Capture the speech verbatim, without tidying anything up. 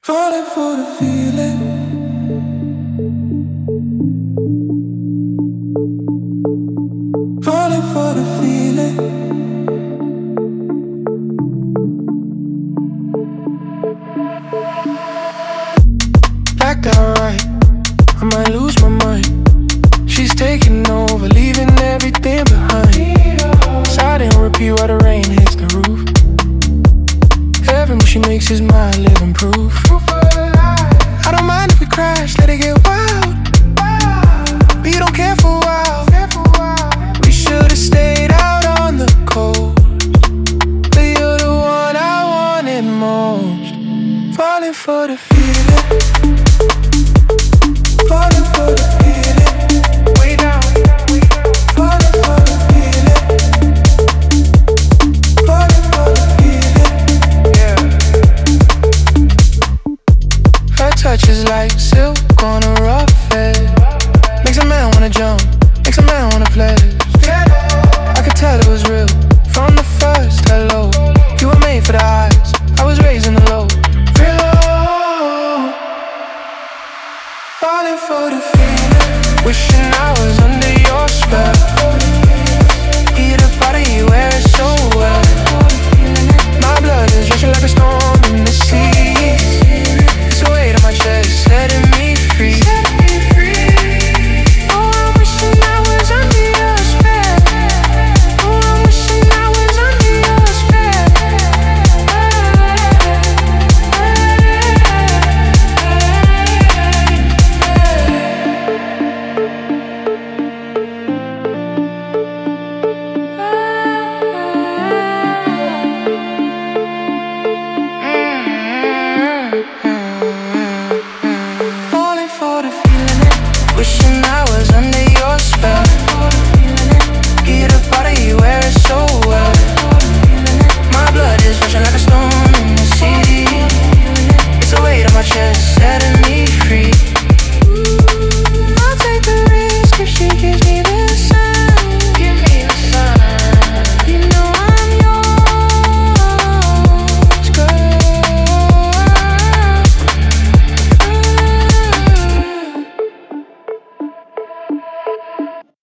Falling for the feeling. Falling for the feeling. Blacked out right, I might lose my mind. She's taking over, leaving everything behind. Side and repeat while the rain hits the roof. Every move she makes is my living proof. I don't mind if we crash, let it get wild. But you don't care for a while. We should've stayed out on the coast, but you're the one I wanted most. Falling for the feeling. Falling for the feeling. Way down. Falling for the feeling. Falling for the feeling. Yeah. Her touch is like silk on a rough edge. Makes a man wanna jump, makes a man wanna play. I could tell it was real